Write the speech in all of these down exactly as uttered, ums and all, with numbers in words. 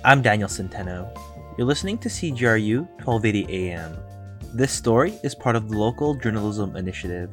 I'm Daniel Centeno. You're listening to C G R U twelve eighty A M. This story is part of the Local Journalism Initiative.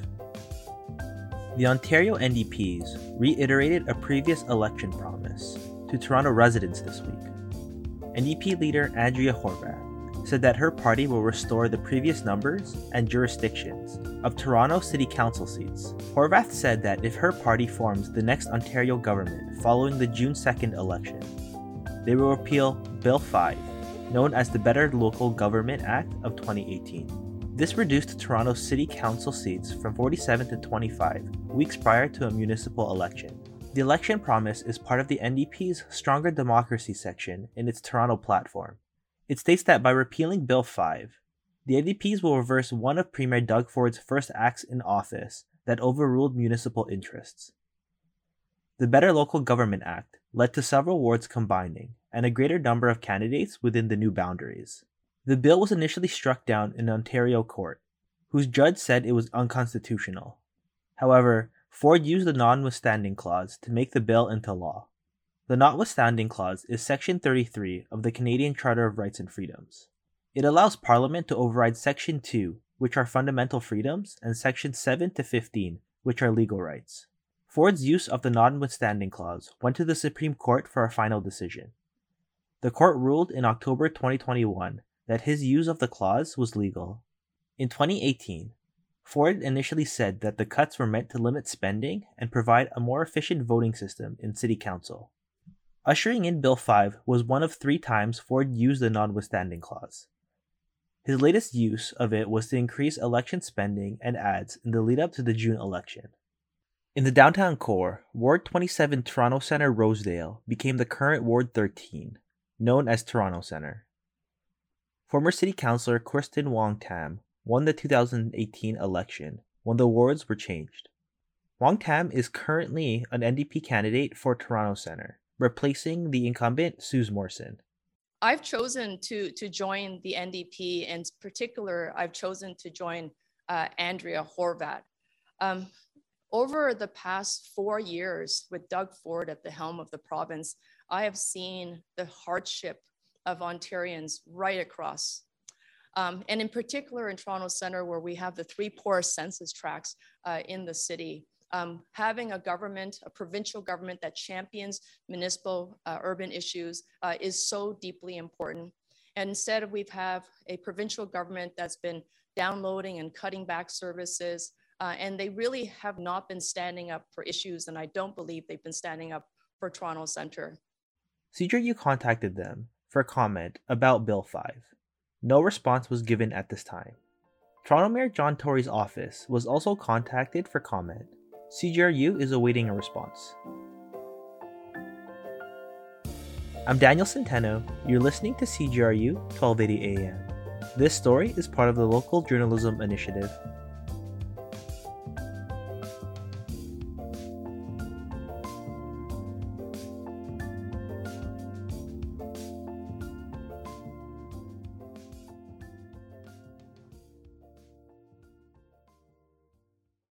The Ontario N D Ps reiterated a previous election promise to Toronto residents this week. N D P leader Andrea Horwath said that her party will restore the previous numbers and jurisdictions of Toronto City Council seats. Horwath said that if her party forms the next Ontario government following the June second election, they will repeal Bill five, known as the Better Local Government Act of twenty eighteen. This reduced Toronto City Council seats from forty-seven to twenty-five weeks prior to a municipal election. The election promise is part of the N D P's Stronger Democracy section in its Toronto platform. It states that by repealing Bill five, the N D Ps will reverse one of Premier Doug Ford's first acts in office that overruled municipal interests. The Better Local Government Act led to several wards combining and a greater number of candidates within the new boundaries. The bill was initially struck down in Ontario court, whose judge said it was unconstitutional. However, Ford used the notwithstanding clause to make the bill into law. The notwithstanding clause is Section thirty-three of the Canadian Charter of Rights and Freedoms. It allows Parliament to override Section two, which are fundamental freedoms, and Sections seven to fifteen, which are legal rights. Ford's use of the notwithstanding clause went to the Supreme Court for a final decision. The court ruled in October twenty twenty-one that his use of the clause was legal. In twenty eighteen, Ford initially said that the cuts were meant to limit spending and provide a more efficient voting system in City Council. Ushering in Bill five was one of three times Ford used the notwithstanding clause. His latest use of it was to increase election spending and ads in the lead-up to the June election. In the downtown core, Ward twenty-seven Toronto Centre Rosedale became the current Ward thirteen, known as Toronto Centre. Former City Councillor Kristen Wong-Tam won the two thousand eighteen election when the wards were changed. Wong-Tam is currently an N D P candidate for Toronto Centre, replacing the incumbent Suze Morrison. I've chosen to, to join the N D P, and in particular, I've chosen to join uh, Andrea Horwath. Um, over the past four years with Doug Ford at the helm of the province, I have seen the hardship of Ontarians right across. Um, and in particular in Toronto Centre, where we have the three poorest census tracts uh, in the city, um, having a government, a provincial government that champions municipal uh, urban issues uh, is so deeply important. And instead we've have a provincial government that's been downloading and cutting back services, uh, and they really have not been standing up for issues, and I don't believe they've been standing up for Toronto Centre. C G R U contacted them for comment about Bill five. No response was given at this time. Toronto Mayor John Tory's office was also contacted for comment. C G R U is awaiting a response. I'm Daniel Centeno. You're listening to C G R U twelve eighty A M. This story is part of the Local Journalism Initiative.